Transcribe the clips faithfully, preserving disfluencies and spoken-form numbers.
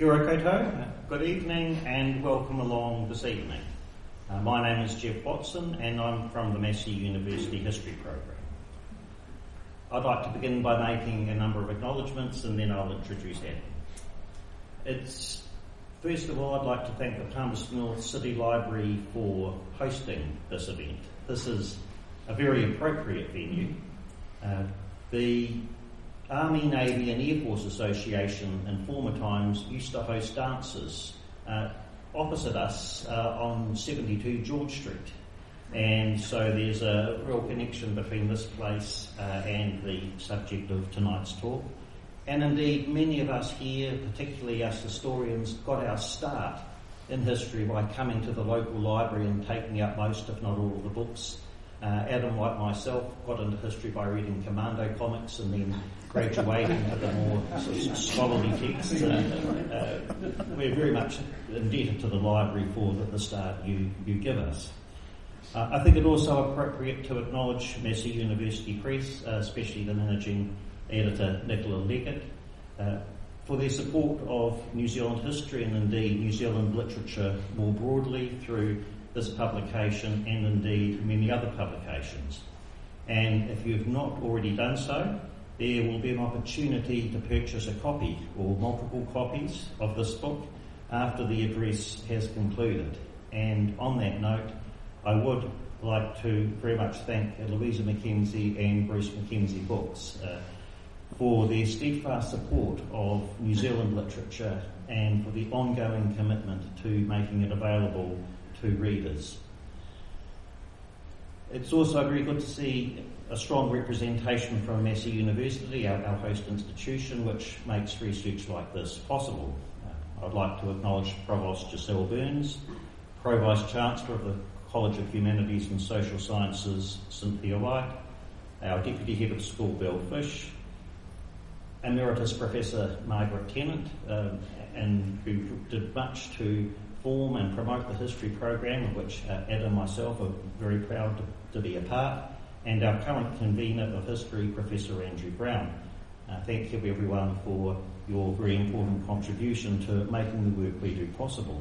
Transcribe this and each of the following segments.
Kia ora koutou, good evening and welcome along this evening. Uh, my name is Jeff Watson and I'm from the Massey University History Program. I'd like to begin by making a number of acknowledgements and then I'll introduce Adam. It's, first of all, I'd like to thank the Palmerston North City Library for hosting this event. This is a very appropriate venue. Uh, the Army, Navy and Air Force Association in former times used to host dances uh, opposite us uh, on seventy-two George Street. And so there's a real connection between this place uh, and the subject of tonight's talk. And indeed, many of us here, particularly us historians, got our start in history by coming to the local library and taking up most, if not all, of the books. Uh, Adam, like myself, got into history by reading Commando comics and then graduating to the more sort of scholarly texts. Uh, uh, we're very much indebted to the library for the, the start you, you give us. Uh, I think it also appropriate to acknowledge Massey University Press, uh, especially the managing editor Nicola Leggett, uh, for their support of New Zealand history and indeed New Zealand literature more broadly through this publication and indeed many other publications. And if you have not already done so, there will be an opportunity to purchase a copy or multiple copies of this book after the address has concluded. And on that note, I would like to very much thank Louisa Mackenzie and Bruce Mackenzie Books uh, for their steadfast support of New Zealand literature and for the ongoing commitment to making it available to readers. It's also very good to see a strong representation from Massey University, our, our host institution, which makes research like this possible. Uh, I'd like to acknowledge Provost Giselle Burns, Pro-Vice Chancellor of the College of Humanities and Social Sciences, Cynthia White, our Deputy Head of School, Bill Fish, Emeritus Professor Margaret Tennant, uh, and who did much to form and promote the history program, of which uh, Adam and myself are very proud to, to be a part, and our current convener of history, Professor Andrew Brown. Uh, thank you everyone for your very important contribution to making the work we do possible.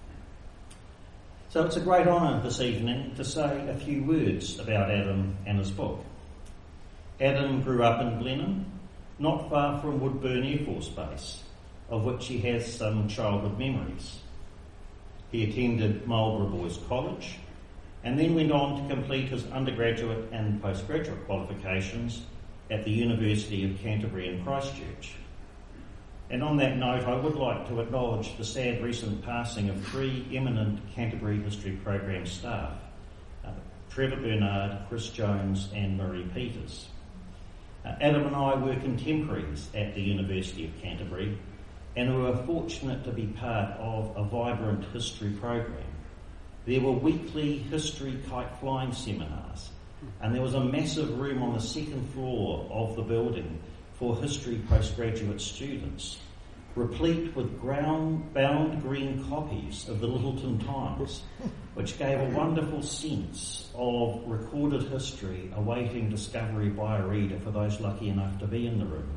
So it's a great honour this evening to say a few words about Adam and his book. Adam grew up in Blenheim, not far from Woodburn Air Force Base, of which he has some childhood memories. He attended Marlborough Boys College and then went on to complete his undergraduate and postgraduate qualifications at the University of Canterbury in Christchurch. And on that note, I would like to acknowledge the sad recent passing of three eminent Canterbury History Program staff, uh, Trevor Bernard, Chris Jones and Marie Peters. Uh, Adam and I were contemporaries at the University of Canterbury and we were fortunate to be part of a vibrant history program. There were weekly history kite flying seminars, and there was a massive room on the second floor of the building for history postgraduate students, replete with ground-bound green copies of the Littleton Times, which gave a wonderful sense of recorded history awaiting discovery by a reader for those lucky enough to be in the room.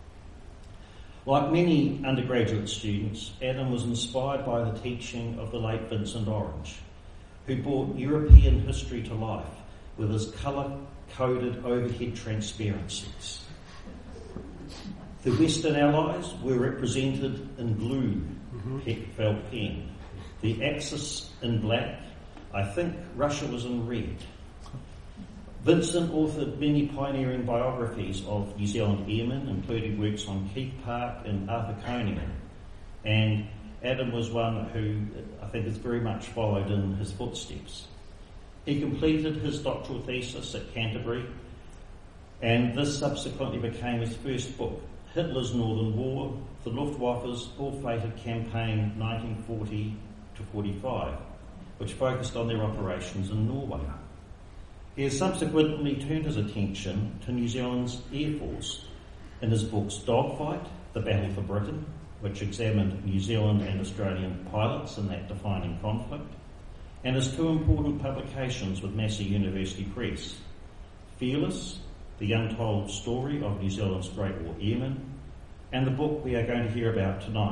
Like many undergraduate students, Adam was inspired by the teaching of the late Vincent Orange, who brought European history to life with his colour-coded overhead transparencies. The Western Allies were represented in blue mm-hmm. felt pen, the Axis in black. I think Russia was in red. Vincent authored many pioneering biographies of New Zealand airmen, including works on Keith Park and Arthur Coningham. And Adam was one who I think is very much followed in his footsteps. He completed his doctoral thesis at Canterbury, and this subsequently became his first book, Hitler's Northern War, the Luftwaffe's ill-fated campaign nineteen forty to forty-five, which focused on their operations in Norway. He has subsequently turned his attention to New Zealand's Air Force in his books Dogfight, The Battle for Britain, which examined New Zealand and Australian pilots in that defining conflict, and his two important publications with Massey University Press, Fearless, The Untold Story of New Zealand's Great War Airmen, and the book we are going to hear about tonight,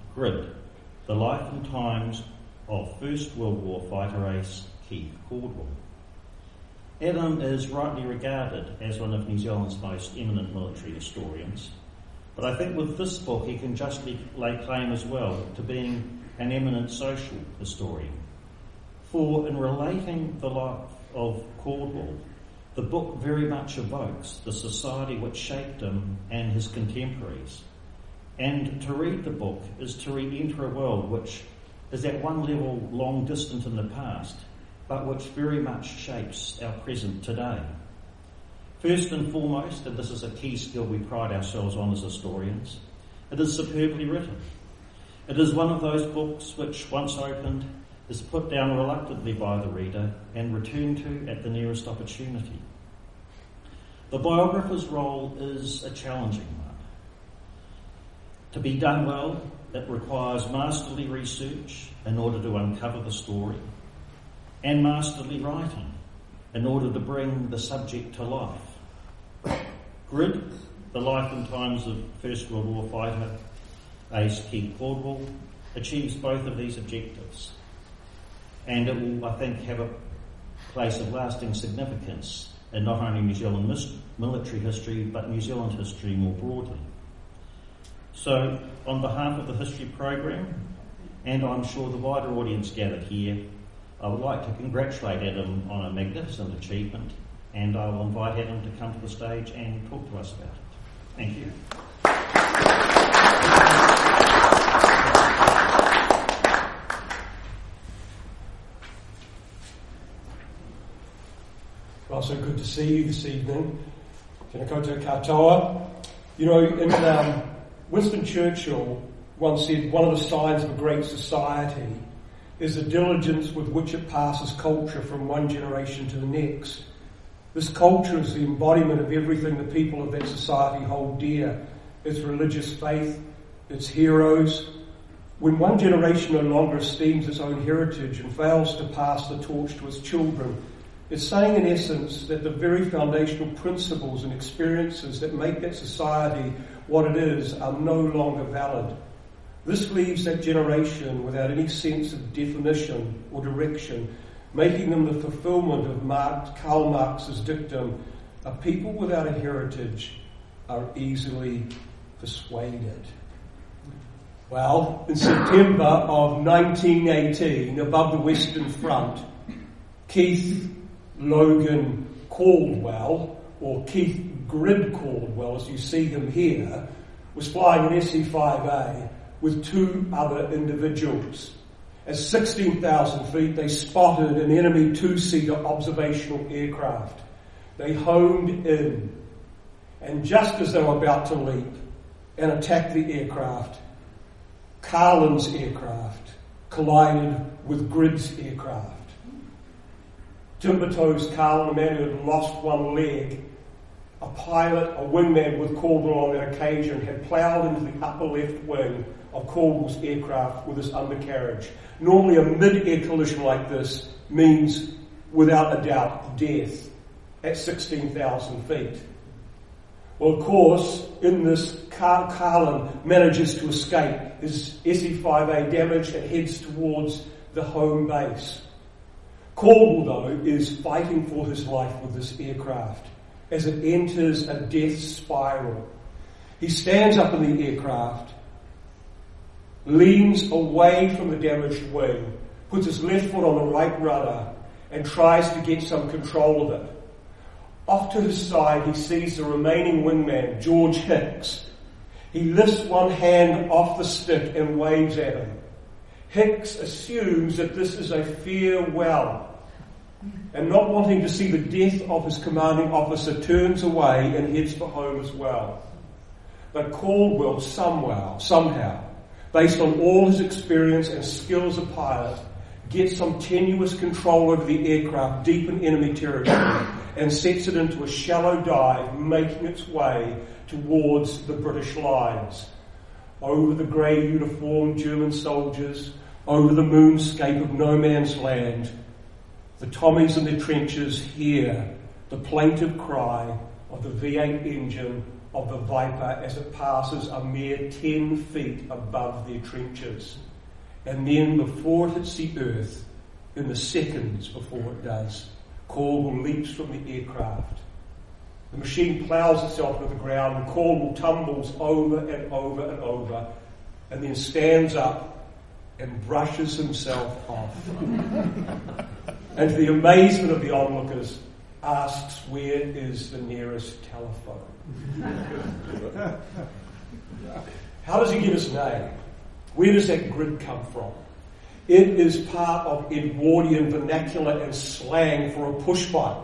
Grid, the life and times of First World War fighter ace Keith Caldwell. Adam is rightly regarded as one of New Zealand's most eminent military historians, but I think with this book he can justly lay claim as well to being an eminent social historian. For in relating the life of Caldwell, the book very much evokes the society which shaped him and his contemporaries. And to read the book is to re-enter a world which is at one level long distant in the past, but which very much shapes our present today. First and foremost, and this is a key skill we pride ourselves on as historians, it is superbly written. It is one of those books which, once opened, is put down reluctantly by the reader and returned to at the nearest opportunity. The biographer's role is a challenging one. To be done well, it requires masterly research in order to uncover the story, and masterly writing in order to bring the subject to life. Grid, the life and times of First World War fighter ace Keith Caldwell, achieves both of these objectives, and it will, I think, have a place of lasting significance in not only New Zealand mis- military history, but New Zealand history more broadly. So, on behalf of the history program, and I'm sure the wider audience gathered here, I would like to congratulate Adam on a magnificent achievement, and I will invite Adam to come to the stage and talk to us about it. Thank you. Well, so good to see you this evening. Tēnā koutou katoa. You know, in, um, Winston Churchill once said, one of the signs of a great society is the diligence with which it passes culture from one generation to the next. This culture is the embodiment of everything the people of that society hold dear, its religious faith, its heroes. When one generation no longer esteems its own heritage and fails to pass the torch to its children, it's saying in essence that the very foundational principles and experiences that make that society what it is are no longer valid. This leaves that generation without any sense of definition or direction, making them the fulfillment of Marx, Karl Marx's dictum, a people without a heritage are easily persuaded. Well, in September of nineteen eighteen, above the Western Front, Keith Logan Caldwell, or Keith Grid Caldwell, as you see him here, was flying an S E five A with two other individuals. At sixteen thousand feet, they spotted an enemy two-seater observational aircraft. They honed in, and just as they were about to leap and attack the aircraft, Carlin's aircraft collided with Grid's aircraft. Timber-toes Carlin, a man who had lost one leg, a pilot, a wingman with Caldwell on that occasion, had ploughed into the upper left wing of Caldwell's aircraft with his undercarriage. Normally a mid-air collision like this means, without a doubt, death at sixteen thousand feet. Well, of course, in this, Car- Carlin manages to escape. His S E five A damaged and heads towards the home base. Caldwell, though, is fighting for his life with this aircraft as it enters a death spiral. He stands up in the aircraft, leans away from the damaged wing, puts his left foot on the right rudder, and tries to get some control of it. Off to his side, he sees the remaining wingman, George Hicks. He lifts one hand off the stick and waves at him. Hicks assumes that this is a farewell, and not wanting to see the death of his commanding officer, turns away and heads for home as well. But Caldwell somehow, somehow, based on all his experience and skill as a pilot, gets some tenuous control over the aircraft deep in enemy territory and sets it into a shallow dive, making its way towards the British lines. Over the grey uniformed German soldiers, over the moonscape of no man's land, the Tommies in the trenches hear the plaintive cry of the V eight engine of the Viper as it passes a mere ten feet above their trenches. And then before it hits the earth, in the seconds before it does, Caldwell leaps from the aircraft. The machine ploughs itself into the ground and Caldwell tumbles over and over and over and then stands up and brushes himself off. And to the amazement of the onlookers, asks where is the nearest telephone. How does he get his name? Where does that grid come from? It is part of Edwardian vernacular and slang for a push bike.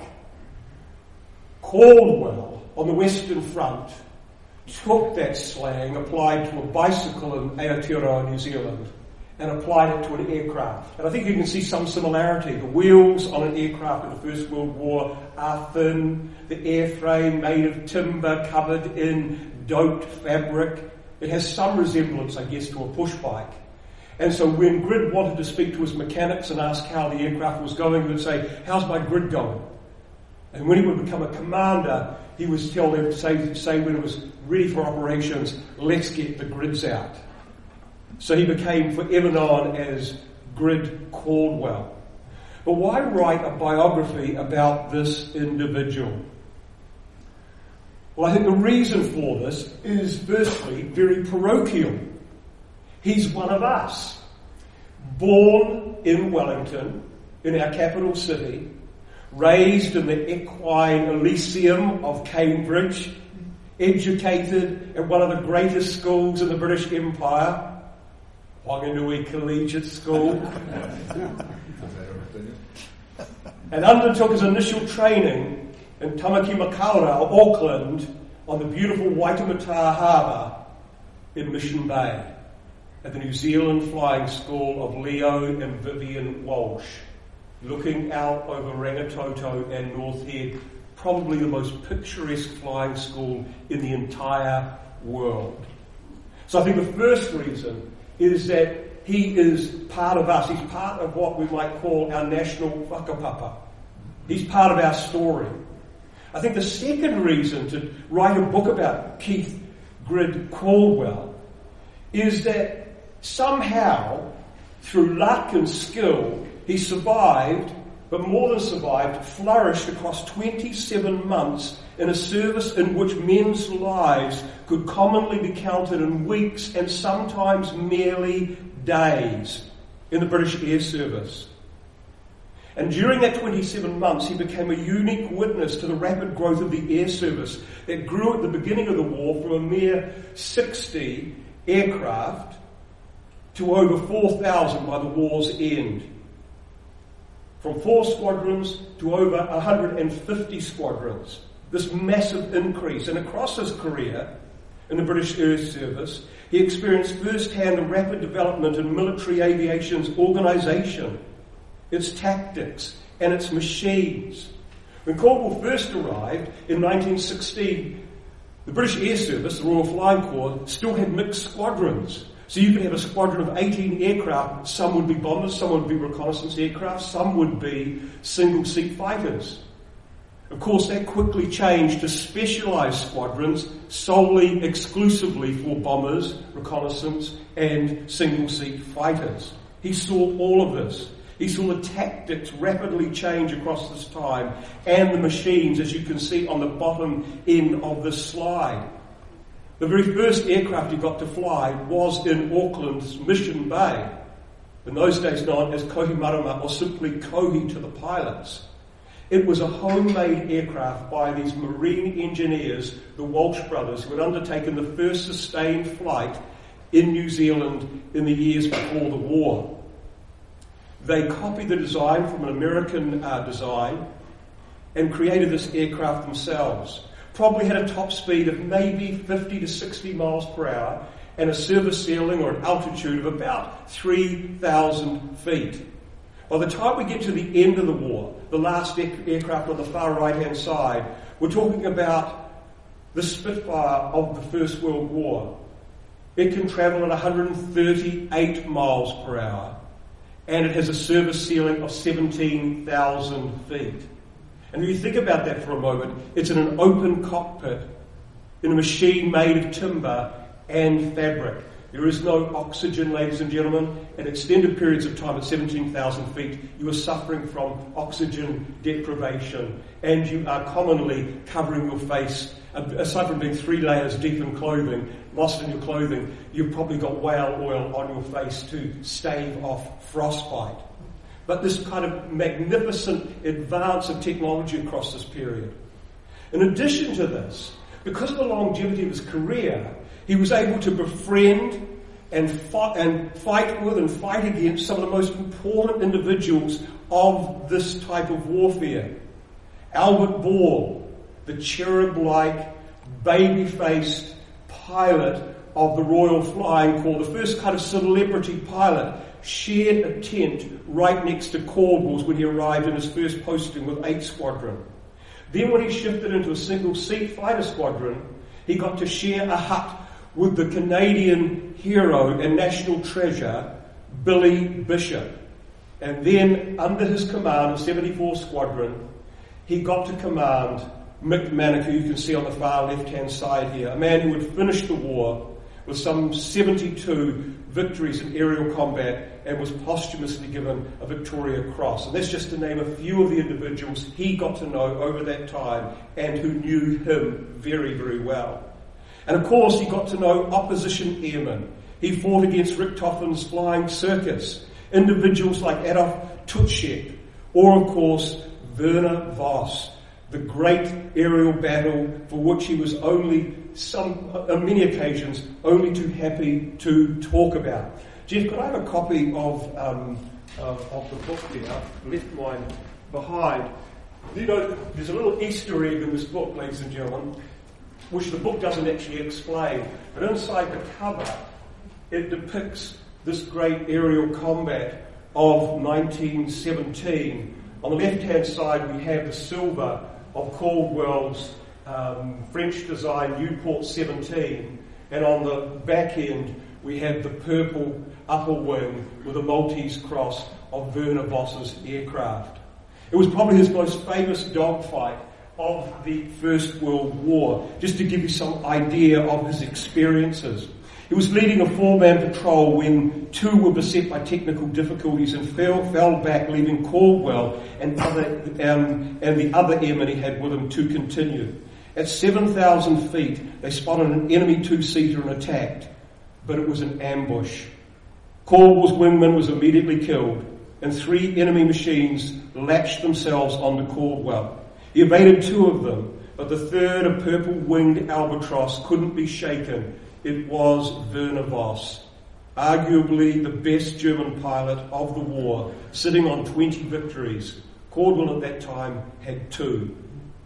Caldwell, on the Western Front, took that slang, applied to a bicycle in Aotearoa, New Zealand, and applied it to an aircraft. And I think you can see some similarity. The wheels on an aircraft in the First World War are thin, the airframe made of timber covered in doped fabric. It has some resemblance, I guess, to a push bike. And so when Grid wanted to speak to his mechanics and ask how the aircraft was going, he would say, how's my grid going? And when he would become a commander, he would tell them, say, say when it was ready for operations, let's get the grids out. So he became forever known as Grid Caldwell. But why write a biography about this individual? Well, I think the reason for this is firstly very parochial. He's one of us. Born in Wellington, in our capital city, raised in the equine Elysium of Cambridge, educated at one of the greatest schools in the British Empire, Whanganui Collegiate School, and undertook his initial training in Tamaki Makaurau, Auckland, on the beautiful Waitemata Harbour in Mission Bay, at the New Zealand Flying School of Leo and Vivian Walsh, looking out over Rangitoto and North Head, probably the most picturesque flying school in the entire world. So I think the first reason is that he is part of us. He's part of what we might call our national whakapapa. He's part of our story. I think the second reason to write a book about Keith Grid Caldwell is that somehow, through luck and skill, he survived, but more than survived, flourished across twenty-seven months in a service in which men's lives could commonly be counted in weeks and sometimes merely days in the British Air Service. And during that twenty-seven months, he became a unique witness to the rapid growth of the air service that grew at the beginning of the war from a mere sixty aircraft to over four thousand by the war's end. From four squadrons to over one hundred fifty squadrons. This massive increase. And across his career in the British Air Service, he experienced firsthand the rapid development in military aviation's organisation, its tactics, and its machines. When Caldwell first arrived in nineteen sixteen, the British Air Service, the Royal Flying Corps, still had mixed squadrons. So you could have a squadron of eighteen aircraft. Some would be bombers, some would be reconnaissance aircraft, some would be single-seat fighters. Of course, that quickly changed to specialised squadrons solely, exclusively for bombers, reconnaissance, and single-seat fighters. He saw all of this. He saw the tactics rapidly change across this time, and the machines, as you can see on the bottom end of this slide. The very first aircraft he got to fly was in Auckland's Mission Bay, in those days known as Kohimarama, or simply Kohi to the pilots. It was a homemade aircraft by these marine engineers, the Walsh brothers, who had undertaken the first sustained flight in New Zealand in the years before the war. They copied the design from an American uh, design and created this aircraft themselves. Probably had a top speed of maybe fifty to sixty miles per hour and a service ceiling or an altitude of about three thousand feet. By the time we get to the end of the war, the last aircraft on the far right-hand side, we're talking about the Spitfire of the First World War. It can travel at one hundred thirty-eight miles per hour, and it has a service ceiling of seventeen thousand feet. And if you think about that for a moment, it's in an open cockpit. in a machine made of timber and fabric. There is no oxygen, ladies and gentlemen. At extended periods of time at seventeen thousand feet, you are suffering from oxygen deprivation, and you are commonly covering your face. Aside from being three layers deep in clothing, lost in your clothing, you've probably got whale oil on your face to stave off frostbite. But this kind of magnificent advance of technology across this period. In addition to this, because of the longevity of his career, he was able to befriend and fight, and fight with and fight against some of the most important individuals of this type of warfare. Albert Ball, the cherub-like, baby-faced pilot of the Royal Flying Corps, the first kind of celebrity pilot, shared a tent right next to Caldwell's when he arrived in his first posting with eighth Squadron. Then when he shifted into a single-seat fighter squadron, he got to share a hut with the Canadian hero and national treasure, Billy Bishop. And then, under his command of seventy-fourth Squadron, he got to command Mick Manning, who you can see on the far left-hand side here, a man who had finished the war with some seventy-two victories in aerial combat and was posthumously given a Victoria Cross. And that's just to name a few of the individuals he got to know over that time and who knew him very, very well. And of course, he got to know opposition airmen. He fought against Richthofen's Flying Circus, individuals like Adolf Tutschek, or of course, Werner Voss, the great aerial battle for which he was only some, on many occasions, only too happy to talk about. Jeff, could I have a copy of um, uh, of the book there? I've left mine behind. You know, there's a little Easter egg in this book, ladies and gentlemen, which the book doesn't actually explain. But inside the cover, it depicts this great aerial combat of nineteen seventeen. On the left-hand side, we have the silver of Caldwell's um, French-designed Newport seventeen, and on the back end, we have the purple upper wing with a Maltese cross of Werner Voss's aircraft. It was probably his most famous dogfight of the First World War, just to give you some idea of his experiences. He was leading a four-man patrol when two were beset by technical difficulties and fell, fell back, leaving Caldwell and, other, um, and the other airmen he had with him to continue. At seven thousand feet, they spotted an enemy two-seater and attacked, but it was an ambush. Caldwell's wingman was immediately killed, and three enemy machines latched themselves onto Caldwell. He evaded two of them, but the third, a purple-winged albatross, couldn't be shaken. It was Werner Voss, arguably the best German pilot of the war, sitting on twenty victories. Caldwell at that time had two.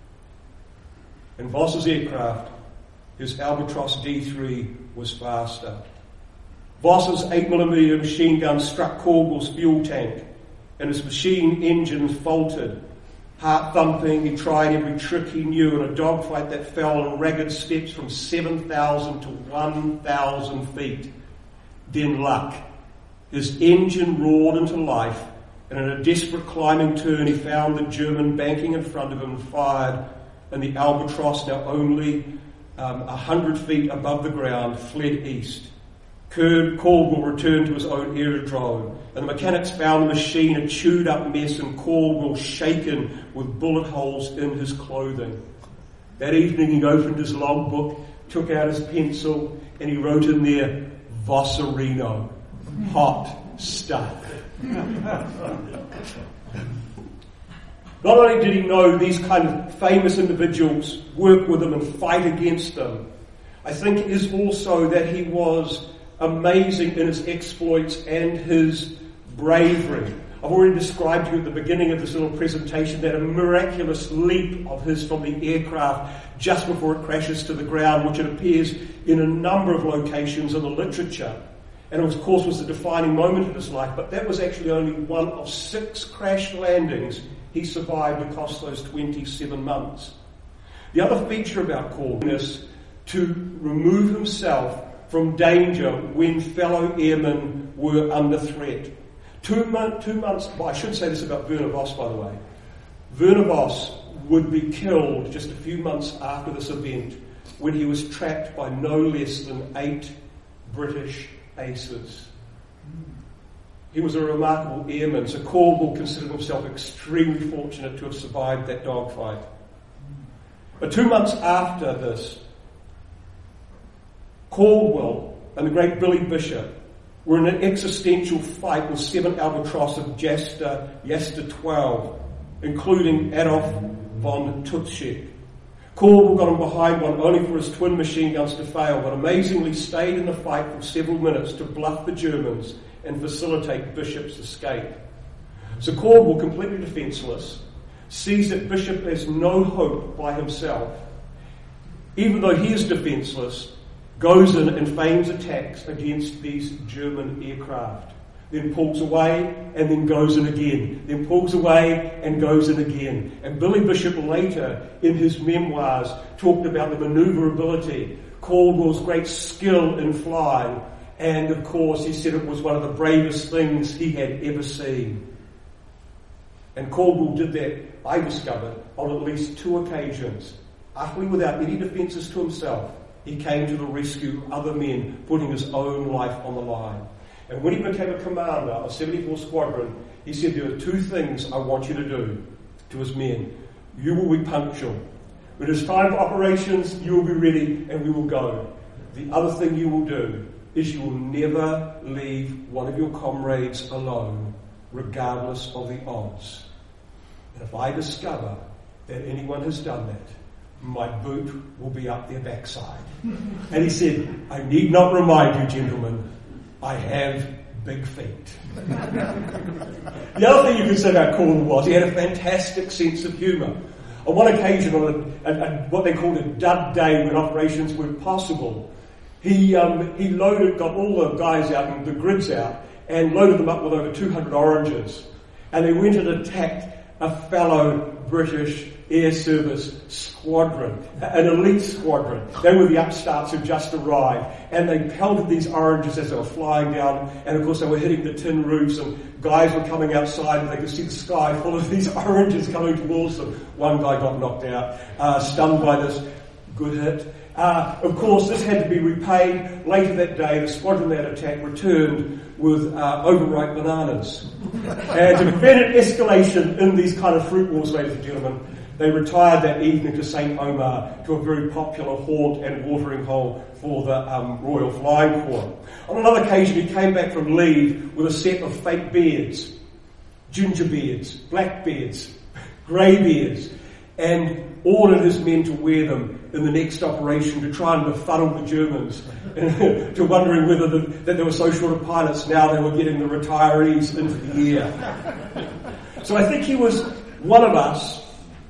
And Voss's aircraft, his Albatross D three, was faster. Voss's eight millimeter machine gun struck Caldwell's fuel tank, and his machine engines faltered. Heart thumping, he tried every trick he knew in a dogfight that fell in ragged steps from seven thousand to one thousand feet. Then luck. His engine roared into life, and in a desperate climbing turn he found the German banking in front of him and fired, and the Albatross, now only um, a hundred feet above the ground, fled east. Caldwell returned to his own aerodrome, and the mechanics found the machine a chewed-up mess and Caldwell shaken with bullet holes in his clothing. That evening he opened his logbook, took out his pencil, and he wrote in there, Vossarino, hot stuff. Not only did he know these kind of famous individuals, work with them and fight against them, I think it is also that he was amazing in his exploits and his bravery. I've already described to you at the beginning of this little presentation that a miraculous leap of his from the aircraft just before it crashes to the ground, which it appears in a number of locations in the literature. And of course was the defining moment of his life, but that was actually only one of six crash landings he survived across those twenty-seven months. The other feature about Caldwell is to remove himself from danger when fellow airmen were under threat. Two, mo- two months, well, I should say this about Werner Voss, by the way. Werner Voss would be killed just a few months after this event when he was trapped by no less than eight British aces. He was a remarkable airman, so Caldwell considered himself extremely fortunate to have survived that dogfight. But two months after this, Caldwell and the great Billy Bishop were in an existential fight with seven Albatross of Jasta, Jasta twelve, including Adolf von Tutschek. Caldwell got him behind one only for his twin machine guns to fail, but amazingly stayed in the fight for several minutes to bluff the Germans and facilitate Bishop's escape. So Caldwell, completely defenceless, sees that Bishop has no hope by himself. Even though he is defenceless, goes in and feigns attacks against these German aircraft. Then pulls away and then goes in again. Then pulls away and goes in again. And Billy Bishop later, in his memoirs, talked about the manoeuvrability, Caldwell's great skill in flying, and of course he said it was one of the bravest things he had ever seen. And Caldwell did that, I discovered, on at least two occasions. Utterly without any defences to himself, he came to the rescue of other men, putting his own life on the line. And when he became a commander of seventy-four Squadron, he said, there are two things I want you to do to his men. You will be punctual. When it's time for operations, you will be ready and we will go. The other thing you will do is you will never leave one of your comrades alone, regardless of the odds. And if I discover that anyone has done that, my boot will be up their backside. And he said, I need not remind you, gentlemen, I have big feet. The other thing you can say about Caldwell was he had a fantastic sense of humour. On one occasion, on a, a, a, what they called a dud day when operations weren't possible, he um, he loaded, got all the guys out and the grids out, and loaded them up with over two hundred oranges. And they went and attacked a fellow British Air Service squadron, an elite squadron. They were the upstarts who just arrived, and they pelted these oranges as they were flying down, and of course they were hitting the tin roofs, and guys were coming outside and they could see the sky full of these oranges coming towards them. One guy got knocked out, uh, stunned by this good hit. Uh, of course, this had to be repaid. Later that day, the squadron that attacked returned with uh, overripe bananas. And to prevent an escalation in these kind of fruit wars, ladies and gentlemen, they retired that evening to Saint Omer, to a very popular haunt and watering hole for the um, Royal Flying Corps. On another occasion, he came back from leave with a set of fake beards, ginger beards, black beards, grey beards, and ordered his men to wear them in the next operation to try and befuddle the Germans, to wondering whether the, that they were so short of pilots, now they were getting the retirees into the air. So I think he was one of us.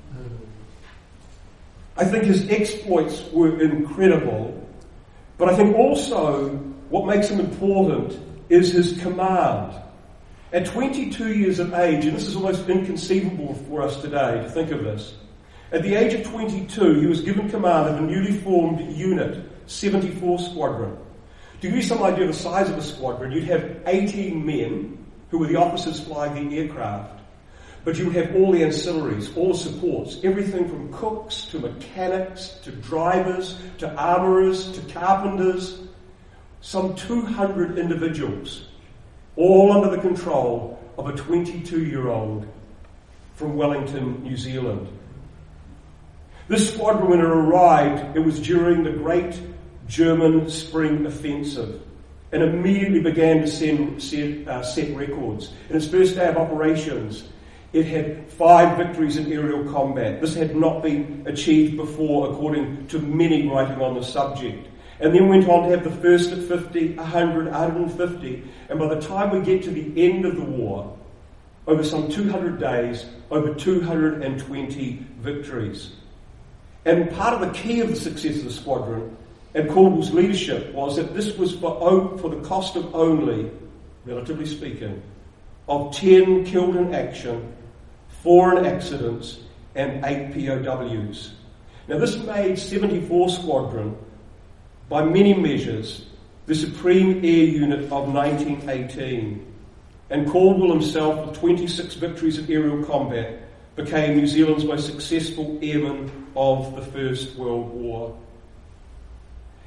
I think his exploits were incredible, but I think also what makes him important is his command. At twenty-two years of age, and this is almost inconceivable for us today to think of this, at the age of twenty-two, he was given command of a newly formed unit, seventy-four Squadron. To give you some idea of the size of a squadron, you'd have eighteen men who were the officers flying the aircraft. But you have all the ancillaries, all the supports, everything from cooks to mechanics to drivers to armourers to carpenters, some two hundred individuals, all under the control of a twenty-two-year-old from Wellington, New Zealand. This squadron, when it arrived, it was during the Great German Spring Offensive, and immediately began to send, set, uh, set records. In its first day of operations, it had five victories in aerial combat. This had not been achieved before, according to many writing on the subject. And then went on to have the first at fifty, one hundred, one hundred fifty. And by the time we get to the end of the war, over some two hundred days, over two hundred twenty victories. And part of the key of the success of the squadron and Caldwell's leadership was that this was for, for the cost of only, relatively speaking, of ten killed in action, four in accidents, and eight P O Ws. Now this made seventy-four Squadron, by many measures, the supreme air unit of nineteen eighteen. And Caldwell himself, with twenty-six victories in aerial combat, became New Zealand's most successful airman of the First World War.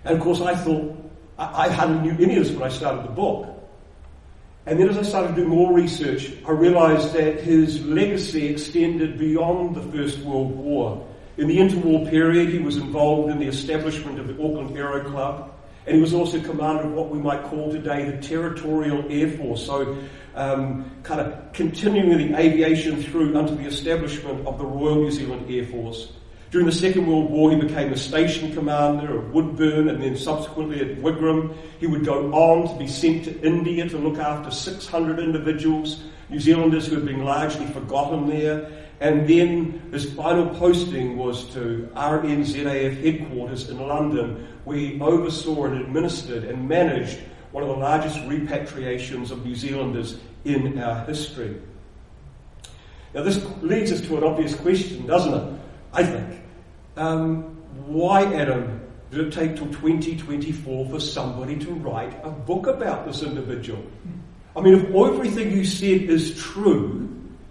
And of course I thought, I, I hardly knew any of this when I started the book. And then as I started doing more research, I realised that his legacy extended beyond the First World War. In the interwar period, he was involved in the establishment of the Auckland Aero Club, and he was also commander of what we might call today the Territorial Air Force, so um, kind of continuing the aviation through unto the establishment of the Royal New Zealand Air Force. During the Second World War, he became the station commander of Woodburn and then subsequently at Wigram. He would go on to be sent to India to look after six hundred individuals, New Zealanders who had been largely forgotten there. And then his final posting was to R N Z A F headquarters in London, where he oversaw and administered and managed one of the largest repatriations of New Zealanders in our history. Now this leads us to an obvious question, doesn't it? I think. Um, why, Adam, did it take till twenty twenty-four for somebody to write a book about this individual? I mean, if everything you said is true,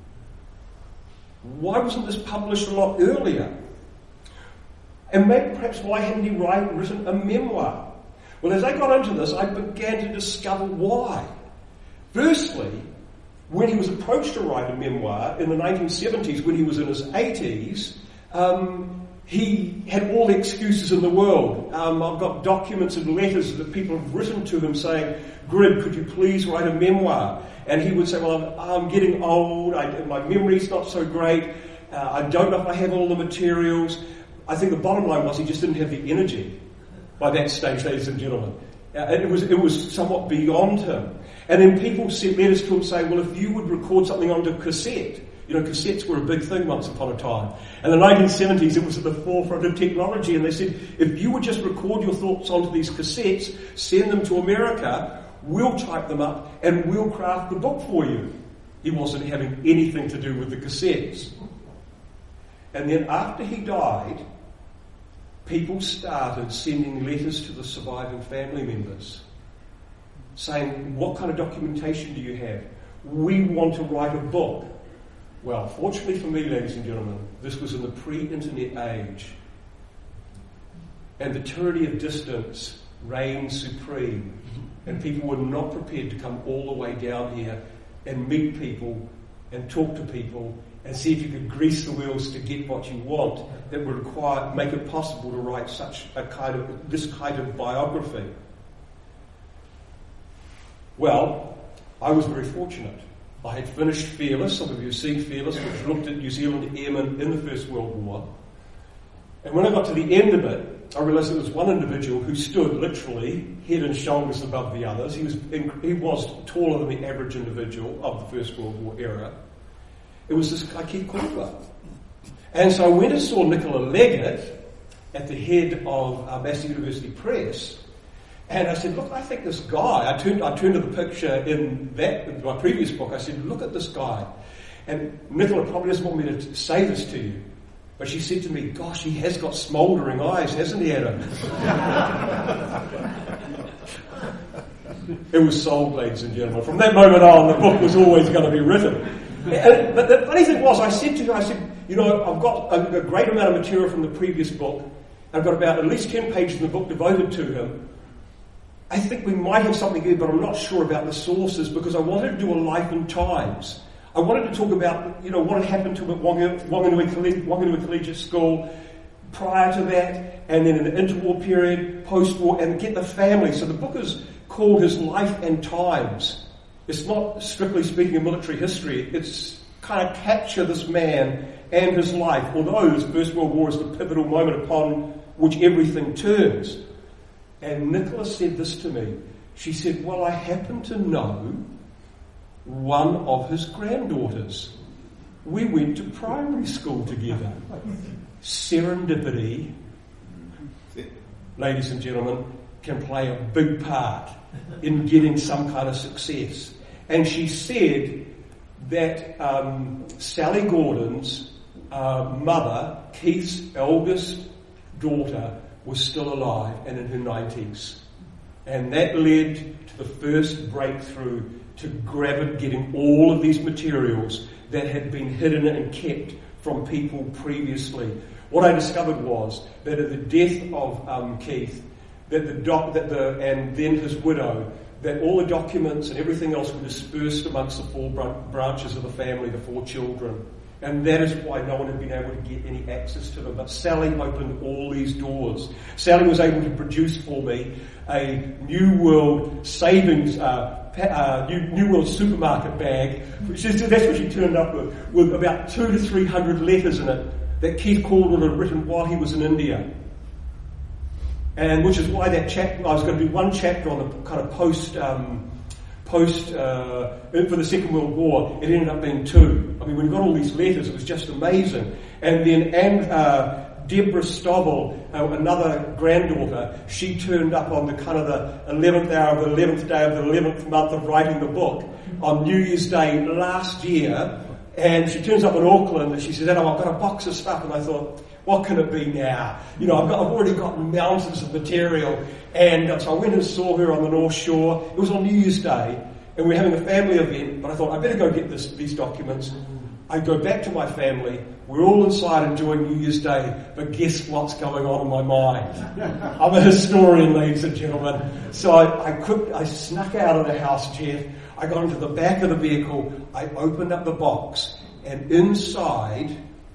why wasn't this published a lot earlier? And maybe perhaps why hadn't he write, written a memoir? Well, as I got into this, I began to discover why. Firstly, when he was approached to write a memoir in the nineteen seventies, when he was in his eighties, um, he had all the excuses in the world. Um, I've got documents and letters that people have written to him saying, Grib, could you please write a memoir? And he would say, well, I'm, I'm getting old, I, my memory's not so great, uh, I don't know if I have all the materials. I think the bottom line was he just didn't have the energy by that stage, ladies and gentlemen. Uh, it was it was somewhat beyond him. And then people sent letters to him saying, well, if you would record something onto cassette. You know, cassettes were a big thing once upon a time. And in the nineteen seventies, it was at the forefront of technology. And they said, if you would just record your thoughts onto these cassettes, send them to America, we'll type them up and we'll craft the book for you. He wasn't having anything to do with the cassettes. And then after he died, people started sending letters to the surviving family members saying, what kind of documentation do you have? We want to write a book. Well, fortunately for me, ladies and gentlemen, this was in the pre-internet age. And the tyranny of distance reigned supreme. And people were not prepared to come all the way down here and meet people and talk to people and see if you could grease the wheels to get what you want that would require, make it possible to write such a kind of, this kind of biography. Well, I was very fortunate. I had finished Fearless. Some of you have seen Fearless, which looked at New Zealand airmen in the First World War. And when I got to the end of it, I realised there was one individual who stood literally head and shoulders above the others. He was he was taller than the average individual of the First World War era. It was this guy, Keith Caulfield. And so I went and saw Nicola Leggett at the head of uh, Massey University Press. And I said, look, I think this guy, I turned I turned to the picture in that in my previous book, I said, look at this guy. And Nicola probably doesn't want me to say this to you, but she said to me, gosh, he has got smouldering eyes, hasn't he, Adam? It was sold, ladies and gentlemen. From that moment on, the book was always going to be written. And, but the funny thing was, I said to her, I said, you know, I've got a, a great amount of material from the previous book. I've got about at least ten pages in the book devoted to him. I think we might have something here, but I'm not sure about the sources because I wanted to do a life and times. I wanted to talk about, you know, what had happened to him at Wanganui Collegiate, Wanganui Collegiate School prior to that, and then in the interwar period, post-war, and get the family. So the book is called His Life and Times. It's not strictly speaking of military history. It's kind of capture this man and his life, although this First World War is the pivotal moment upon which everything turns. And Nicola said this to me. She said, well, I happen to know one of his granddaughters. We went to primary school together. Serendipity, ladies and gentlemen, can play a big part in getting some kind of success. And she said that um, Sally Gordon's uh, mother, Keith's eldest daughter, was still alive and in her nineties. And that led to the first breakthrough to grab it, getting all of these materials that had been hidden and kept from people previously. What I discovered was that at the death of um, Keith, that the doc, that the, and then his widow, that all the documents and everything else were dispersed amongst the four branches of the family, the four children. And that is why no one had been able to get any access to them. But Sally opened all these doors. Sally was able to produce for me a New World savings, uh, uh, New, New World supermarket bag. Which is, that's what she turned up with, with about two to three hundred letters in it that Keith Caldwell had written while he was in India. And which is why that chapter, I was going to do one chapter on the kind of post, um, post, uh, for the Second World War. It ended up being two. I mean, when you got all these letters, it was just amazing. And then, and, uh, Deborah Stovall, uh, another granddaughter, she turned up on the kind of the eleventh hour of the eleventh day of the eleventh month of writing the book on New Year's Day last year. And she turns up in Auckland and she says, "Oh, I've got a box of stuff." And I thought, what can it be now? You know, I've, got, I've already got mountains of material. And uh, so I went and saw her on the North Shore. It was on New Year's Day, and we were having a family event, but I thought, I better go get this, these documents. I go back to my family. We're all inside enjoying New Year's Day, but guess what's going on in my mind? I'm a historian, ladies and gentlemen. So I, I, could, I snuck out of the house, Jeff. I got into the back of the vehicle. I opened up the box, and inside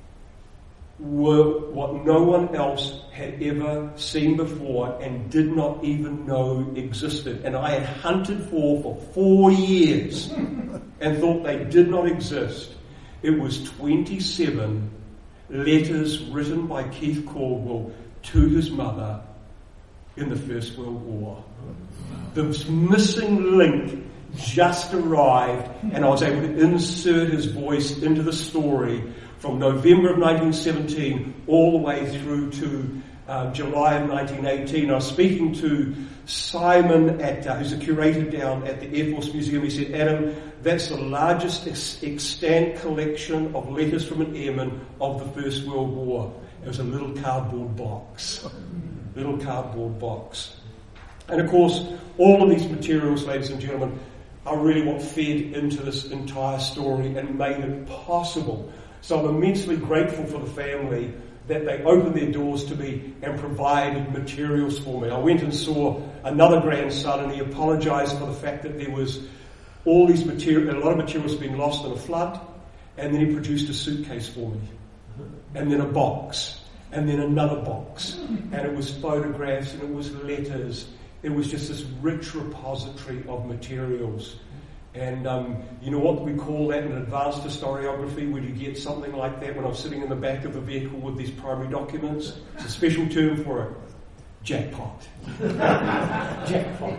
were what no one else had ever seen before and did not even know existed. And I had hunted for for four years and thought they did not exist. It was twenty-seven letters written by Keith Caldwell to his mother in the First World War. The missing link just arrived, and I was able to insert his voice into the story from November of nineteen seventeen all the way through to uh, July of nineteen eighteen. I was speaking to Simon, at, uh, who's a curator down at the Air Force Museum. He said, "Adam, that's the largest ex- extant collection of letters from an airman of the First World War." It was a little cardboard box. Little cardboard box. And of course, all of these materials, ladies and gentlemen, are really what fed into this entire story and made it possible. So I'm immensely grateful for the family that they opened their doors to me and provided materials for me. I went and saw another grandson, and he apologised for the fact that there was all these material, a lot of materials had been lost in a flood, and then he produced a suitcase for me, and then a box, and then another box, and it was photographs, and it was letters. It was just this rich repository of materials. And um, you know what we call that in advanced historiography, when you get something like that when I'm sitting in the back of the vehicle with these primary documents? It's a special term for it. Jackpot. Jackpot.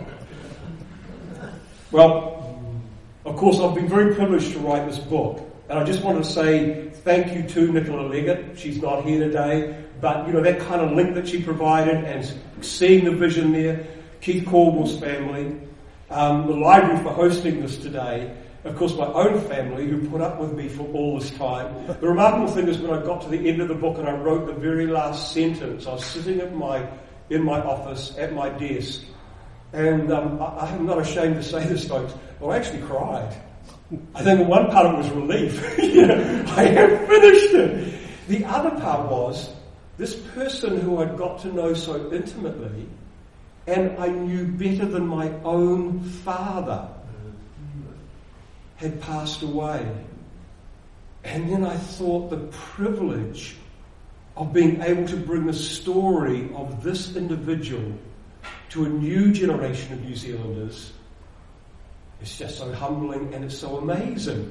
Well, of course, I've been very privileged to write this book. And I just want to say thank you to Nicola Leggett. She's not here today. But, you know, that kind of link that she provided and seeing the vision there, Keith Caldwell's family, um, the library for hosting this today, of course my own family who put up with me for all this time. The remarkable thing is when I got to the end of the book and I wrote the very last sentence, I was sitting at my in my office at my desk, and um, I, I'm not ashamed to say this, folks, I actually cried. I think one part of it was relief. You know, I have finished it. The other part was this person who I'd got to know so intimately, and I knew better than my own father, had passed away. And then I thought the privilege of being able to bring the story of this individual to a new generation of New Zealanders is just so humbling and it's so amazing.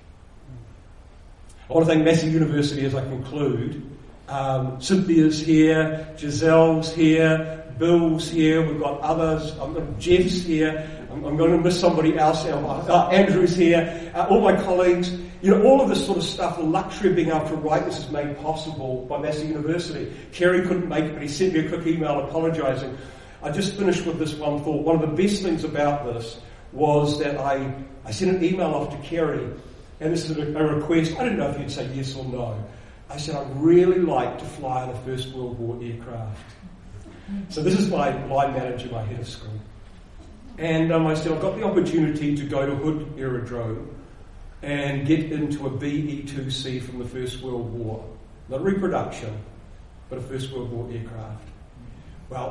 I want to thank Massey University as I conclude. Um, Cynthia's here, Giselle's here, Bill's here, we've got others, um, Jeff's here, I'm, I'm going to miss somebody else, uh, Andrew's here, uh, all my colleagues. You know, all of this sort of stuff, the luxury of being able to write this is made possible by Massey University. Kerry couldn't make it, but he sent me a quick email apologising. I just finished with this one thought. One of the best things about this was that I, I sent an email off to Kerry, and this is a, a request. I didn't know if you'd say yes or no. I said, I'd really like to fly on a First World War aircraft. So this is my line manager, my head of school. And um, I said, I've got the opportunity to go to Hood Aerodrome and get into a B E two C from the First World War. Not a reproduction, but a First World War aircraft. Well,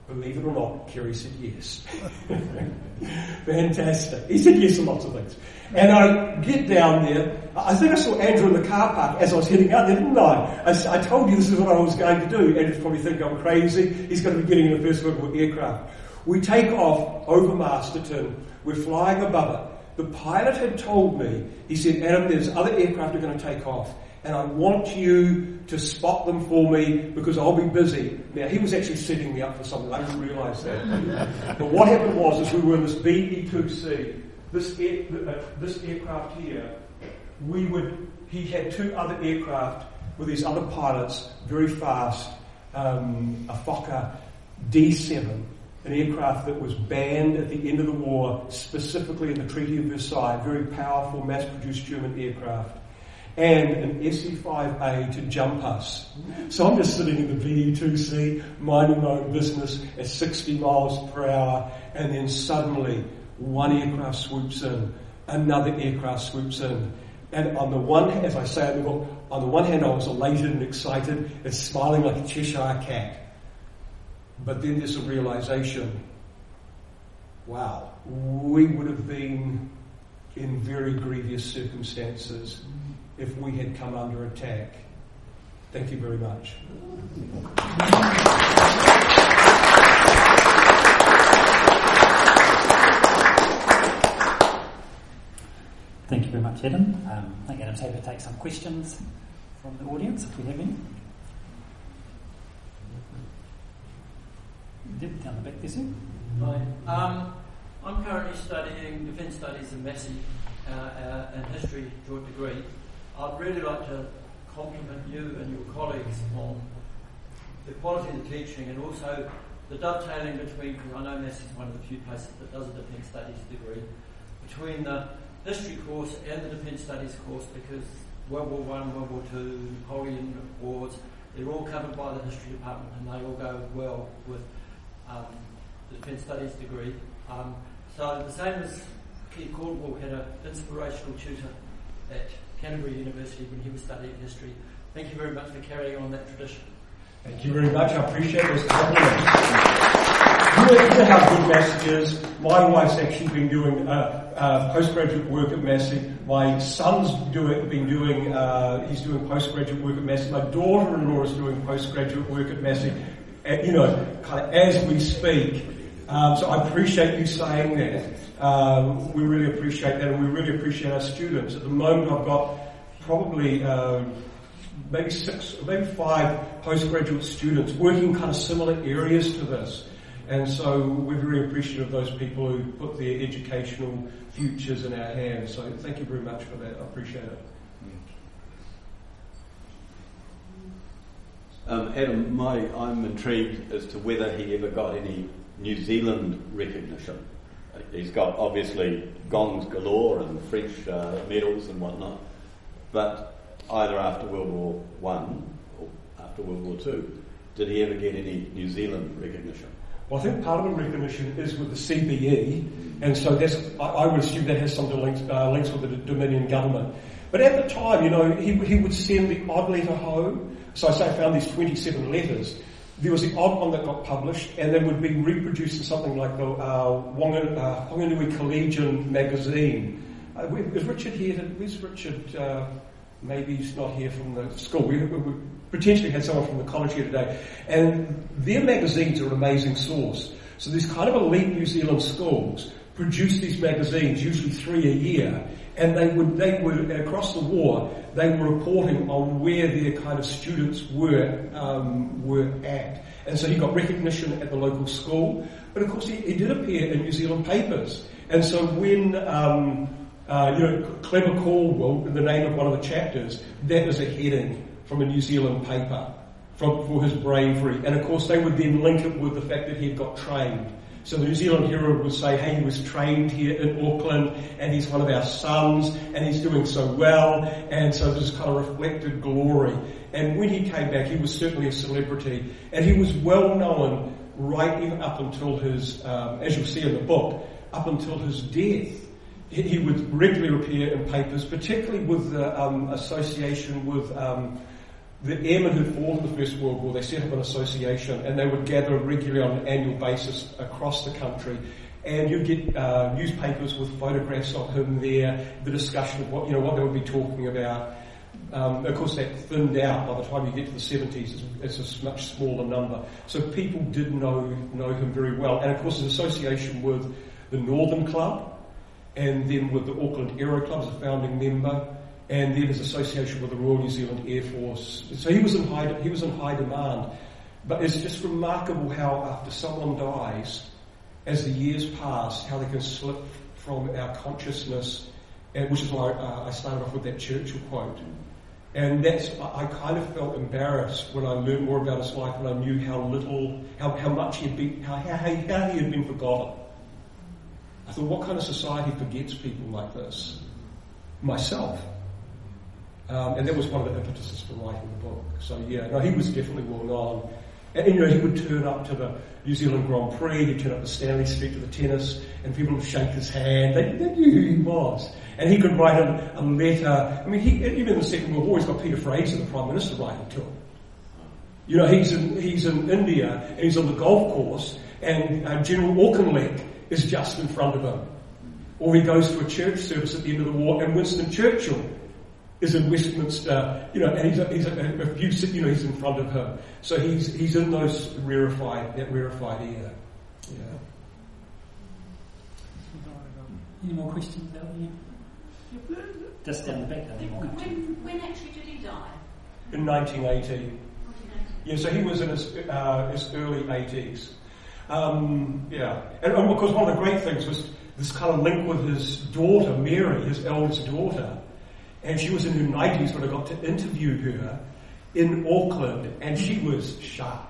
Believe it or not, Kerry said yes. Fantastic. He said yes to lots of things. And I get down there. I think I saw Andrew in the car park as I was heading out there, didn't I? I, I told you this is what I was going to do. Andrew's probably thinking I'm crazy. He's going to be getting in the first vertical aircraft. We take off over Masterton. We're flying above it. The pilot had told me, he said, Adam, there's other aircraft are going to take off. And I want you to spot them for me because I'll be busy. Now, he was actually setting me up for something. I didn't realise that. But what happened was, is we were in this B E two C, this, air, uh, this aircraft here, we would, he had two other aircraft with these other pilots, very fast, um, a Fokker D seven, an aircraft that was banned at the end of the war, specifically in the Treaty of Versailles, very powerful, mass-produced German aircraft, and an S E five A to jump us. So I'm just sitting in the B E two C, minding my own business at sixty miles per hour, and then suddenly one aircraft swoops in, another aircraft swoops in. And on the one hand, as I say in the book, on the one hand I was elated and excited and smiling like a Cheshire cat. But then there's a realization, wow, we would have been in very grievous circumstances if we had come under attack. Thank you very much. Thank you very much, Adam. Um, I think Adam's happy to take some questions from the audience, if we have any. Yep, down the back there, sir. Hi. Um, I'm currently studying Defence Studies in Massey uh, uh, and History joint degree. I'd really like to compliment you and your colleagues on the quality of the teaching and also the dovetailing between, because I know Massey is one of the few places that does a Defence Studies degree, between the history course and the Defence Studies course, because World War One, World War Two, Napoleon Wars, they're all covered by the history department and they all go well with um, the Defence Studies degree. Um, so the same as Keith Caldwell had an inspirational tutor at Canterbury University when he was studying history. Thank you very much for carrying on that tradition. Thank you very much. I appreciate those compliments. You know how good Massey is. My wife's actually been doing uh, uh, postgraduate work at Massey. My son's doing, been doing, uh, he's doing postgraduate work at Massey. My daughter-in-law is doing postgraduate work at Massey, uh, you know, kind of as we speak. Um, so I appreciate you saying that. Um, we really appreciate that, and we really appreciate our students. At the moment, I've got probably uh, maybe six, maybe five postgraduate students working in kind of similar areas to this. And so we're very appreciative of those people who put their educational futures in our hands. So thank you very much for that. I appreciate it. Um, Adam, my, I'm intrigued as to whether he ever got any New Zealand recognition. He's got obviously gongs galore and French uh, medals and whatnot, but either after World War One or after World War Two, did he ever get any New Zealand recognition? Well, I think part of the recognition is with the C B E, and so that's, I, I would assume that has some links, uh, links with the Dominion government. But at the time, you know, he, he would send the odd letter home. So I say I found these twenty-seven letters. There was the odd one that got published, and then would be reproduced in something like the uh, Whanganui, uh, Whanganui Collegian magazine. Uh, is Richard here? Where's Richard? Uh, maybe he's not here from the school. We, we potentially had someone from the college here today. And their magazines are an amazing source. So these kind of elite New Zealand schools produce these magazines, usually three a year, and they would, they would, across the war, they were reporting on where their kind of students were, um, were at. And so he got recognition at the local school, but of course he, he did appear in New Zealand papers. And so when, um, uh, you know, Clever Caldwell, in the name of one of the chapters, that was a heading from a New Zealand paper from, for his bravery. And of course they would then link it with the fact that he had got trained. So the New Zealand Herald would say, hey, he was trained here in Auckland and he's one of our sons and he's doing so well. And so there's kind of reflected glory. And when he came back, he was certainly a celebrity. And he was well known right even up until his, um, as you'll see in the book, up until his death. He, he would regularly appear in papers, particularly with the um, association with um, the airmen who'd fought in the First World War, they set up an association, and they would gather regularly on an annual basis across the country. And you'd get uh, newspapers with photographs of him there, the discussion of what you know what they would be talking about. Um, of course, that thinned out by the time you get to the seventies. It's, it's a much smaller number. So people did know know him very well. And of course, his association with the Northern Club, and then with the Auckland Aero Club as a founding member, and then his association with the Royal New Zealand Air Force. So he was in high he was in high demand. But it's just remarkable how after someone dies, as the years pass, how they can slip from our consciousness, and which is why uh, I started off with that Churchill quote. And that's, I kind of felt embarrassed when I learned more about his life and I knew how little, how, how much he had been, how, how, how he had been forgotten. I thought, what kind of society forgets people like this? Myself. Um, and that was one of the impetuses for writing the book. So yeah, no, he was definitely well known. And, and you know, he would turn up to the New Zealand Grand Prix, he'd turn up to Stanley Street to the tennis, and people would shake his hand. They, they knew who he was. And he could write a, a letter. I mean, he, even in the Second World War, he's got Peter Fraser, the Prime Minister, writing to him. You know, he's in, he's in India, and he's on the golf course, and uh, General Auchinleck is just in front of him. Or he goes to a church service at the end of the war, and Winston Churchill is in Westminster, you know, and he's a, he's a, a few, you know, he's in front of him. So he's he's in those rarefied, that rarefied air. Yeah. Any more questions out there? Just down the back, I think we'll come to. When, when actually did he die? In nineteen eighty. Yeah, so he was in his, uh, his early eighties. Um, yeah, and of course one of the great things was this kind of link with his daughter, Mary, his eldest daughter. And she was in her nineties when I got to interview her in Auckland, and she was sharp.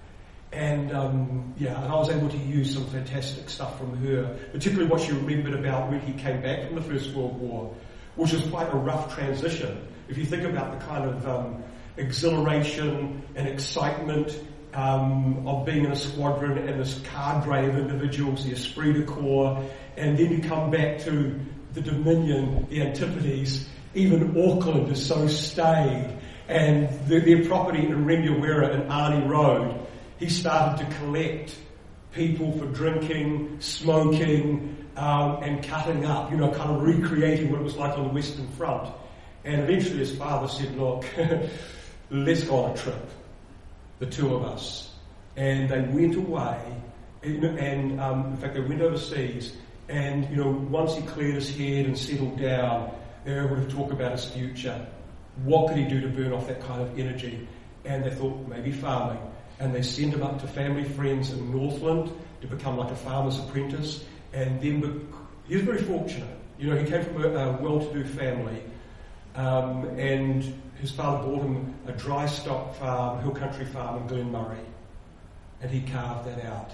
And um, yeah, and I was able to use some fantastic stuff from her, particularly what she remembered about when he came back from the First World War, which was quite a rough transition. If you think about the kind of um, exhilaration and excitement um, of being in a squadron and this cadre of individuals, the esprit de corps, and then you come back to the Dominion, the Antipodes. Even Auckland is so staid, and the, their property in Remuera and Arnie Road, he started to collect people for drinking, smoking, um, and cutting up, you know, kind of recreating what it was like on the Western Front. And eventually his father said, look, let's go on a trip, the two of us. And they went away, and, and um, in fact they went overseas, and, you know, once he cleared his head and settled down, they were able to talk about his future. What could he do to burn off that kind of energy? And they thought, maybe farming. And they sent him up to family friends in Northland to become like a farmer's apprentice. And then he was very fortunate. You know, he came from a, a well-to-do family. Um, and his father bought him a dry stock farm, hill country farm in Glenmurray. And he carved that out.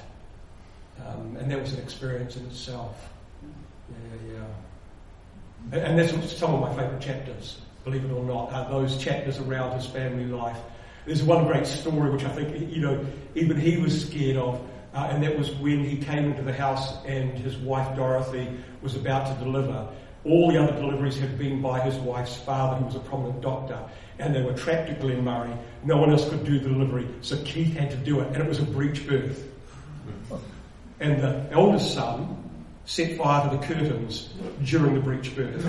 Um, and that was an experience in itself. Yeah, yeah. And that's some of my favourite chapters, believe it or not, are those chapters around his family life. There's one great story which I think, you know, even he was scared of, uh, and that was when he came into the house and his wife Dorothy was about to deliver. All the other deliveries had been by his wife's father, who was a prominent doctor, and they were trapped at Glenmurray. No one else could do the delivery, so Keith had to do it, and it was a breech birth. And the eldest son set fire to the curtains during the breech birth.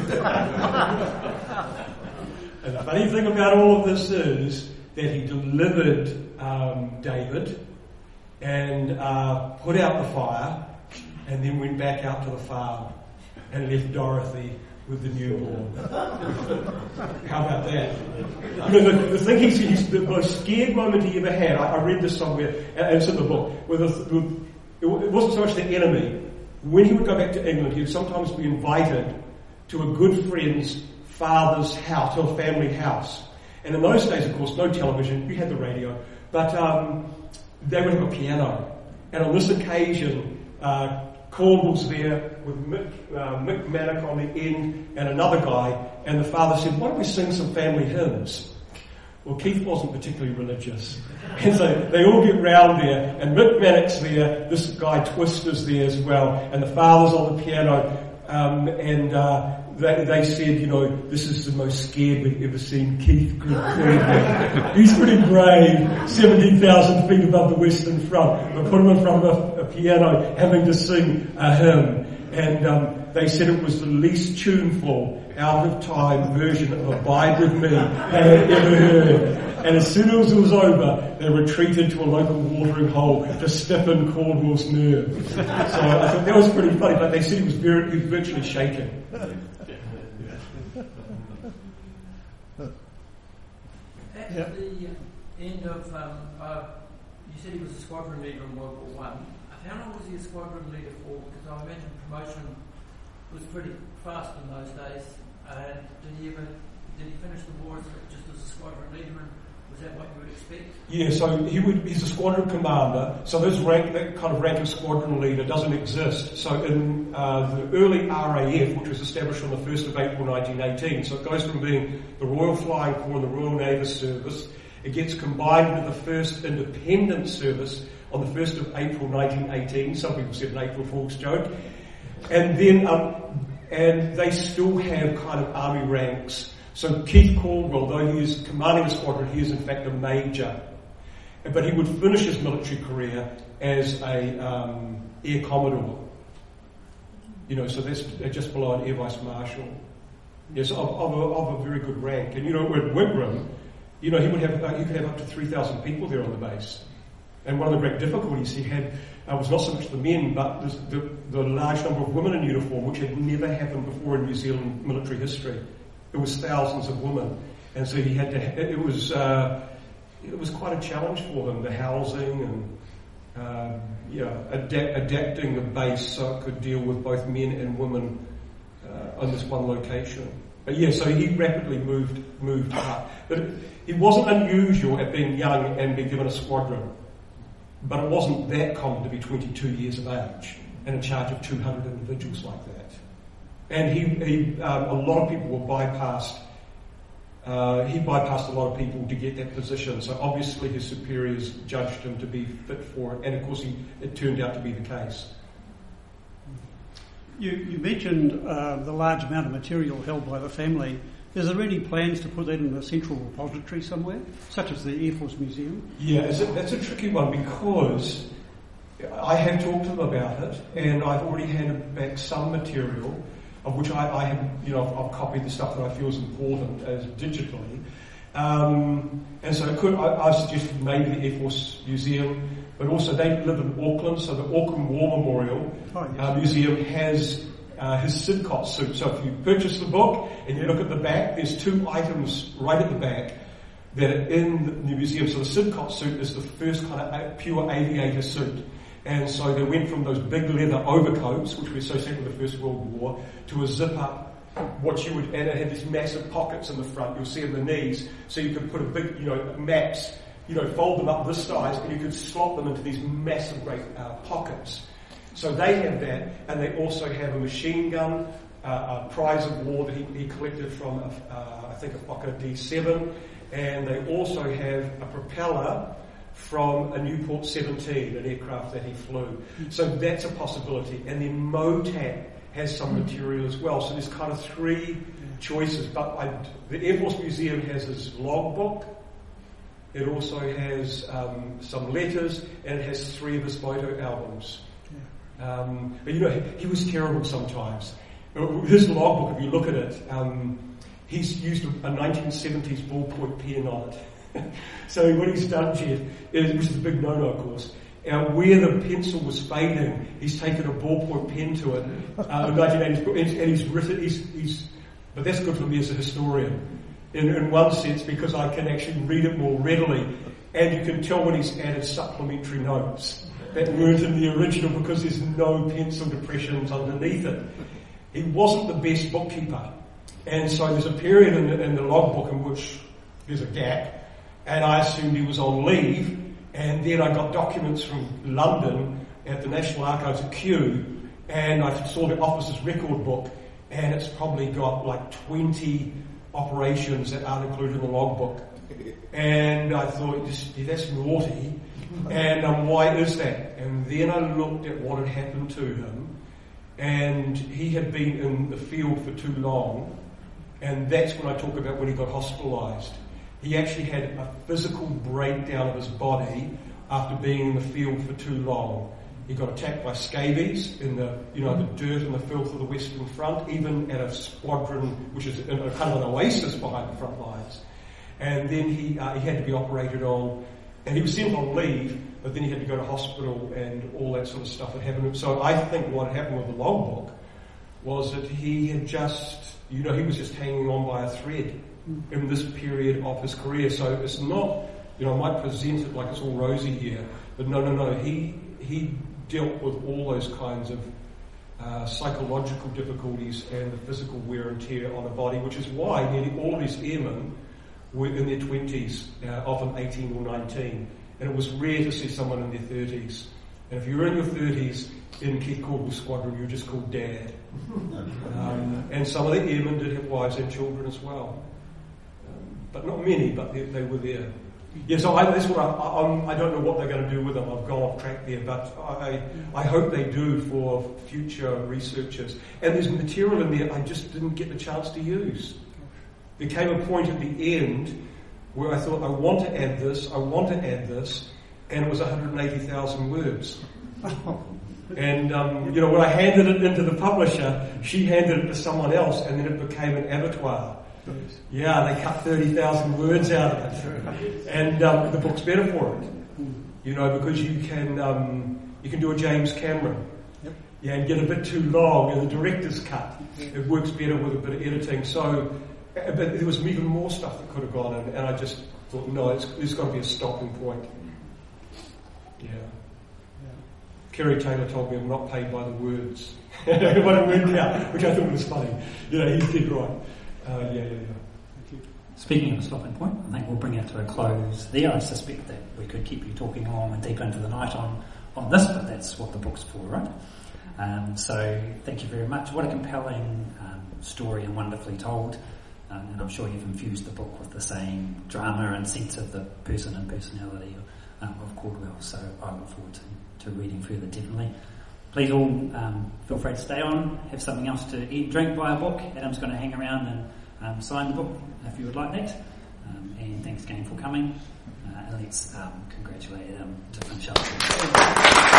And the funny thing about all of this is that he delivered um, David and uh, put out the fire and then went back out to the farm and left Dorothy with the newborn. How about that? You know, the, the thing he's, he's the most scared moment he ever had, I, I read this somewhere, and it's in the book, with, a, with it wasn't so much the enemy. When he would go back to England, he would sometimes be invited to a good friend's father's house, to a family house. And in those days, of course, no television, we had the radio, but um, they would have a piano. And on this occasion, uh, Cornwall's there with Mick, uh, Mick Manick on the end and another guy, and the father said, why don't we sing some family hymns? Well, Keith wasn't particularly religious. And so they all get round there, and Mick Manick's there, this guy Twister's there as well, and the father's on the piano, um, and uh, they, they said, you know, this is the most scared we've ever seen Keith Green. He's pretty brave, seventeen thousand feet above the Western Front. But put him in front of a, a piano having to sing a hymn. And um, they said it was the least tuneful, out-of-time version of Abide With Me they had ever heard. And as soon as it was over, they retreated to a local watering hole to stiffen Caldwell's nerve. So I thought that was pretty funny, but they said he was, very, he was virtually shaken. At Yep. the end of, um, uh, you said he was a squadron leader in World War One. How long was he a squadron leader for? Because I imagine promotion was pretty fast in those days. And did he ever, did he finish the war just as a squadron leader? And was that what you would expect? Yeah, so he would, he's a squadron commander. So this rank, that kind of rank of squadron leader doesn't exist. So in uh, the early R A F, which was established on the first of April nineteen eighteen, so it goes from being the Royal Flying Corps and the Royal Naval Service, it gets combined with the first independent service on the first of April nineteen eighteen. Some people said an April Fool's joke. And then, um, and they still have kind of army ranks. So Keith Caldwell, though he is commanding a squadron, he is in fact a major. But he would finish his military career as a um, air commodore. You know, so that's just below an air vice marshal. Yes, of, of, a, of a very good rank. And you know, at Wigram, you know, he would have uh, he could have up to three thousand people there on the base. And one of the great difficulties he had uh, was not so much the men, but the, the, the large number of women in uniform, which had never happened before in New Zealand military history. It was thousands of women, and so he had to. It was uh, it was quite a challenge for them, the housing and uh, yeah, adapt, adapting the base so it could deal with both men and women uh, on this one location. But yeah, so he rapidly moved moved up. But it, it wasn't unusual at being young and being given a squadron. But it wasn't that common to be twenty-two years of age and in charge of two hundred individuals like that. And he, he um, a lot of people were bypassed. Uh, he bypassed a lot of people to get that position. So obviously his superiors judged him to be fit for it. And of course he, it turned out to be the case. You, you mentioned uh, the large amount of material held by the family. Is there any plans to put that in a central repository somewhere, such as the Air Force Museum? Yeah, it's a, that's a tricky one because I have talked to them about it, and I've already handed back some material, of which I, I have, you know, I've, I've copied the stuff that I feel is important as digitally. Um, and so it could, I, I suggested maybe the Air Force Museum, but also they live in Auckland, so the Auckland War Memorial oh, yes. uh, Museum has Uh, his Sidcot suit. So if you purchase the book and you look at the back, there's two items right at the back that are in the museum. So the Sidcot suit is the first kind of pure aviator suit. And so they went from those big leather overcoats, which we associate with the First World War, to a zip-up, what you would, and it had these massive pockets in the front, you'll see in the knees, so you could put a big, you know, maps, you know, fold them up this size, and you could slot them into these massive great uh, pockets. So they have that, and they also have a machine gun, uh, a prize of war that he, he collected from, a, uh, I think, a Fokker D seven, and they also have a propeller from a Newport seventeen, an aircraft that he flew. So that's a possibility. And then MOTAC has some material as well. So there's kind of three choices. But I, the Air Force Museum has his logbook. It also has um, some letters, and it has three of his photo albums. Um, but you know, he, he was terrible sometimes. His logbook, if you look at it, um, he's used a, a nineteen seventies ballpoint pen on it. So what he's done, Jeff, is, which is a big no-no, of course, uh, where the pencil was fading, he's taken a ballpoint pen to it, uh, in nineteen eighties, and, and he's written, he's, he's, but that's good for me as a historian, in, in one sense, because I can actually read it more readily, and you can tell when he's added supplementary notes that weren't in the original because there's no pencil depressions underneath it. He wasn't the best bookkeeper. And so there's a period in the, in the logbook in which there's a gap, and I assumed he was on leave, and then I got documents from London at the National Archives at Kew, and I saw the officer's record book, and it's probably got like twenty operations that aren't included in the logbook. And I thought, yeah, that's naughty. And um, why is that? And then I looked at what had happened to him, and he had been in the field for too long, and that's when I talk about when he got hospitalised. He actually had a physical breakdown of his body after being in the field for too long. He got attacked by scabies in the, you know, the dirt and the filth of the Western Front, even at a squadron which is in a kind of an oasis behind the front lines. And then he uh, he had to be operated on, and he was sent on leave, but then he had to go to hospital and all that sort of stuff had happened. So I think what had happened with the logbook was that he had just, you know, he was just hanging on by a thread in this period of his career. So it's not, you know, I might present it like it's all rosy here, but no, no, no. He he dealt with all those kinds of uh, psychological difficulties and the physical wear and tear on the body, which is why nearly all of his airmen were in their twenties, uh, often eighteen or nineteen. And it was rare to see someone in their thirties. And if you were in your thirties in Keith Caldwell's squadron, you were just called Dad. Um, and some of the airmen did have wives and children as well. Um, but not many, but they, they were there. Yeah, so I, that's what I, I, I don't know what they're going to do with them. I've gone off track there, but I, I hope they do for future researchers. And there's material in there I just didn't get the chance to use. There came a point at the end where I thought, I want to add this, I want to add this, and it was one hundred eighty thousand words. And, um, you know, when I handed it into the publisher, she handed it to someone else, and then it became an abattoir. Yeah, they cut thirty thousand words out of it. And um, the book's better for it. You know, because you can um, you can do a James Cameron. Yep. Yeah, and get a bit too long in the director's cut. It works better with a bit of editing. So, but there was even more stuff that could have gone in, and I just thought, no, it's, there's got to be a stopping point. Yeah. yeah. Kerry Taylor told me I'm not paid by the words. When it went out, which I thought was funny. You know, he did right. Uh, yeah, yeah, yeah. Thank you. Speaking of a stopping point, I think we'll bring it to a close there. I suspect that we could keep you talking long and deeper into the night on, on this, but that's what the book's for, right? Um, so thank you very much. What a compelling um, story and wonderfully told. Um, and I'm sure you've infused the book with the same drama and sense of the person and personality of, um, of Caldwell. So I look forward to, to reading further, definitely. Please all um, feel free to stay on, have something else to eat, drink, buy a book. Adam's going to hang around and um, sign the book if you would like that. Um, and thanks again for coming. Uh, and let's um, congratulate Adam to finish up.